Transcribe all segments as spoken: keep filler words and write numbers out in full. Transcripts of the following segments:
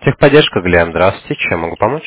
Техподдержка, Глен, здравствуйте, чем могу помочь?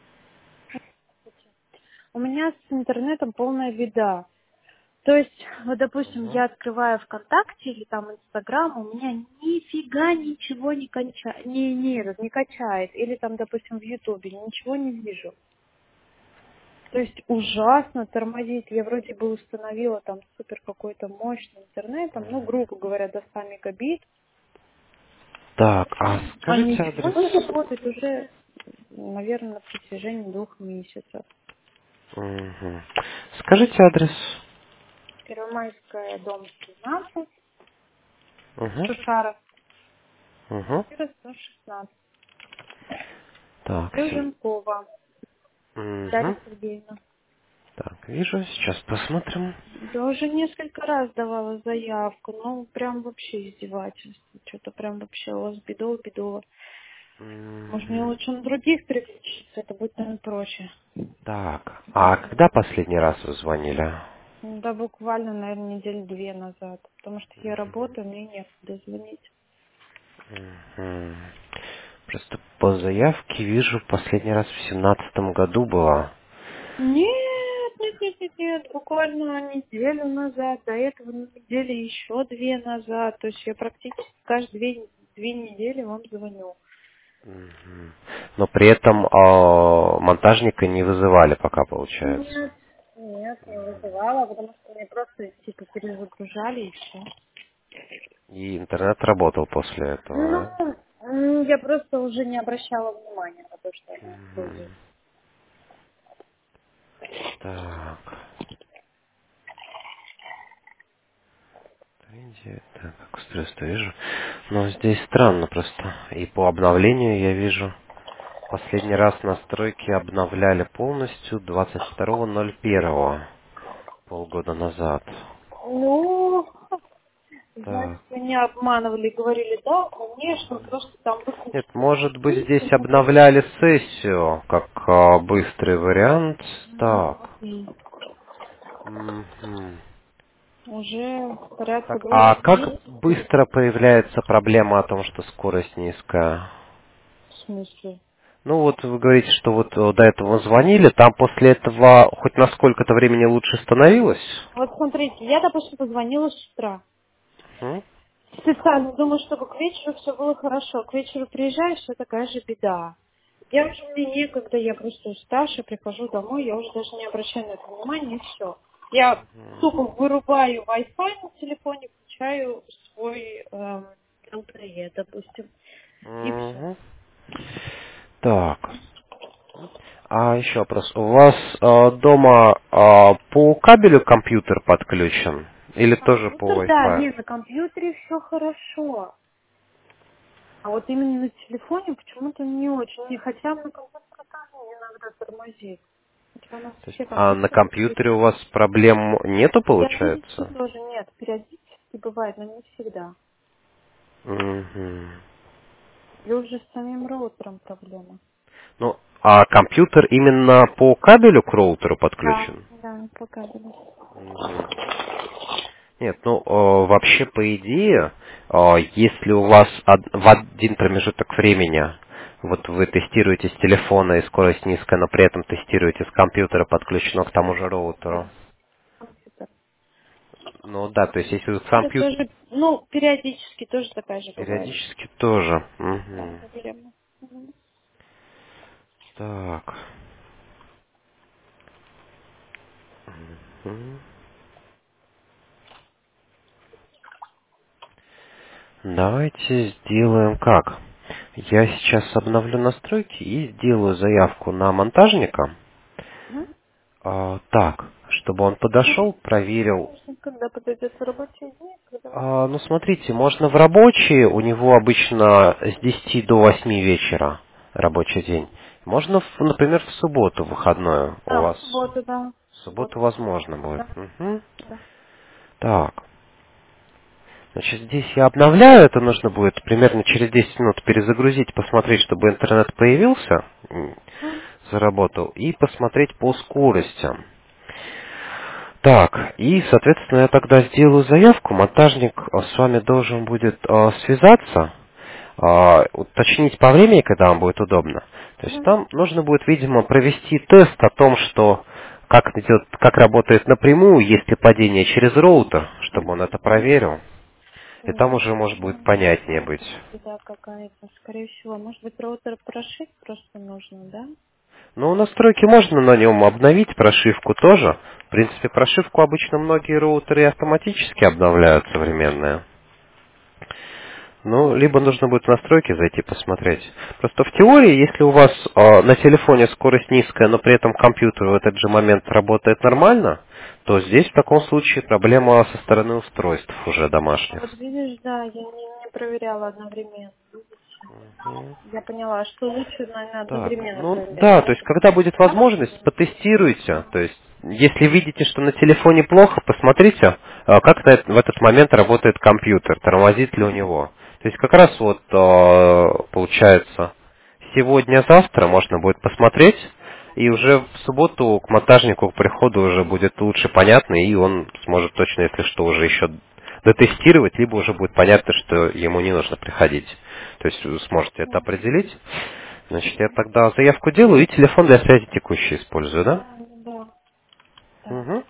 У меня с интернетом полная беда. То есть, вот, допустим, Мгм. я открываю ВКонтакте или там Инстаграм, у меня нифига ничего не, конча... не, не, этот, не качает. Или там, допустим, в Ютубе ничего не вижу. То есть ужасно тормозит. Я вроде бы установила там супер какой-то мощный интернет, там, ну, грубо говоря, до ста мегабит, Так, а а скажите ничего адрес. не работает уже, наверное, на протяжении двух месяцев. Мгм. Скажите адрес. Первомайская, дом семнадцать, Угу. Шушара, Угу. квартира сто шестнадцать. Так, сем- Рыженкова Дарья Мгм. Сергеевна. Так, вижу, сейчас посмотрим. Я уже несколько раз давала заявку, ну прям вообще издевательство. Что-то прям вообще у вас бедово, бедово. Может, мне Мгм. лучше на других переключиться, это будет, наверное, проще. Так, а когда последний раз вы звонили? Ну, да, буквально, наверное, недели две назад. Потому что я работаю, мне некуда звонить. Мгм. Просто по заявке вижу, последний раз в семнадцатом году было. Нет, нет, нет, нет, нет, буквально неделю назад, до этого недели еще две назад. То есть я практически каждые две, две недели вам звоню. Мгм. Но при этом а, монтажника не вызывали пока, получается. Нет, нет, не вызывала, потому что мне просто типа перезагружали и все. И интернет работал после этого, Ну, да? м, я просто уже не обращала внимания на то, что они используют. Мгм. Так, видите, так, как устройство вижу. Но здесь странно просто. И по обновлению я вижу. Последний раз настройки обновляли полностью двадцать второго ноль первого, полгода назад. Ну, значит, Так. меня обманывали, говорили, да, конечно, просто там Нет, выключили может быть здесь чуть-чуть. обновляли сессию, как а, быстрый вариант. Так. М, Мгм. Уже порядка Так, двух а как месяцев. быстро появляется проблема о том, что скорость низкая? В смысле? Ну вот вы говорите, что вот э, до этого звонили, там после этого хоть на сколько-то времени лучше становилось? Вот смотрите, я, допустим, позвонила с утра. М? Специально думаю, чтобы к вечеру все было хорошо. К вечеру приезжаешь, все такая же беда. Я уже мне некогда, я просто уставшая, прихожу домой, я уже даже не обращаю на это внимания, и все. Я тупо вырубаю Wi-Fi на телефоне, включаю свой эм, эл тэ е, допустим, и все. Мгм. Так. А еще вопрос. У вас э, дома э, по кабелю компьютер подключен? Или тоже по Компьютер, да, Wi-Fi? нет, на компьютере все хорошо. А вот именно на телефоне почему-то не очень. Не, хотя на компьютере тоже иногда тормозит. Хотя у нас То есть, все а на компьютеры компьютере у подключены. вас проблем нету, Периодически получается? тоже нет. Периодически бывает, но не всегда. Мгм. И уже с самим роутером проблема. Ну, а компьютер именно по кабелю к роутеру Да, подключен? да, показывали. Мгм. Нет, ну, э, вообще, по идее, э, если у вас од- в один промежуток времени вот вы тестируете с телефона и скорость низкая, но при этом тестируете с компьютера, подключено к тому же роутеру. Да, компьютер. Ну да, то есть если вы Это компьютер тоже, ну, периодически тоже такая же бывает. периодически тоже. Да, Мгм. проблема. Мгм. Так. Мгм. Давайте сделаем как? Я сейчас обновлю настройки и сделаю заявку на монтажника. Мгм. А, так, чтобы он подошел, проверил. Конечно, когда подойдет в рабочие дни, когда вы А, ну, можете. смотрите, можно в рабочие, у него обычно с десяти до восьми вечера рабочий день. Можно, в- например, в субботу выходную у А, в вас. субботу, да. В В субботу субботу. возможно будет. Да, Мгм. да. Так, значит, здесь я обновляю, это нужно будет примерно через десять минут перезагрузить, посмотреть, чтобы интернет появился, м, Мгм. заработал, и посмотреть по скоростям. Так, и, соответственно, я тогда сделаю заявку, монтажник э, с вами должен будет э, связаться. а, уточнить по времени, когда вам будет удобно. То есть Мгм. там нужно будет, видимо, провести тест о том, что как, идет, как работает напрямую, есть ли падение через роутер, чтобы он это проверил. И там Ну, уже может будет ну, не понятнее знаю, быть. тут беда какая-то, скорее всего. Может быть, роутер прошить просто нужно, да? Ну, настройки можно на нем обновить, прошивку тоже. В принципе, прошивку обычно многие роутеры автоматически обновляют современные. Ну, либо нужно будет в настройки зайти посмотреть. Просто в теории, если у вас э, на телефоне скорость низкая, но при этом компьютер в этот же момент работает нормально, то здесь в таком случае проблема со стороны устройств уже А домашних. вот видишь, да, я не, не проверяла одновременно. Я поняла, что лучше, наверное, Так, одновременно ну проверять, да, то да? есть когда будет Да? возможность, потестируйте. То есть если видите, что на телефоне плохо, посмотрите, а, как на эт- в этот момент работает компьютер, тормозит ли у него. То есть как раз вот а, получается сегодня-завтра можно будет посмотреть, и уже в субботу к монтажнику, к приходу уже будет лучше понятно, и он сможет точно, если что, уже еще дотестировать, либо уже будет понятно, что ему не нужно приходить. То есть вы сможете это Да, определить. Значит, я тогда заявку делаю и телефон для связи текущий использую, да? да, да. Да. Угу.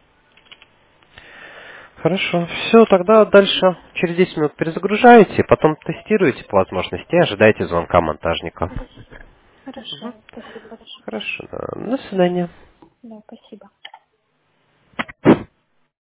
Хорошо. Все, тогда дальше через десять минут перезагружаете, потом тестируете по возможности и ожидаете звонка монтажника. Хорошо. Хорошо. Спасибо большое. Хорошо. Да. До свидания. Да, спасибо.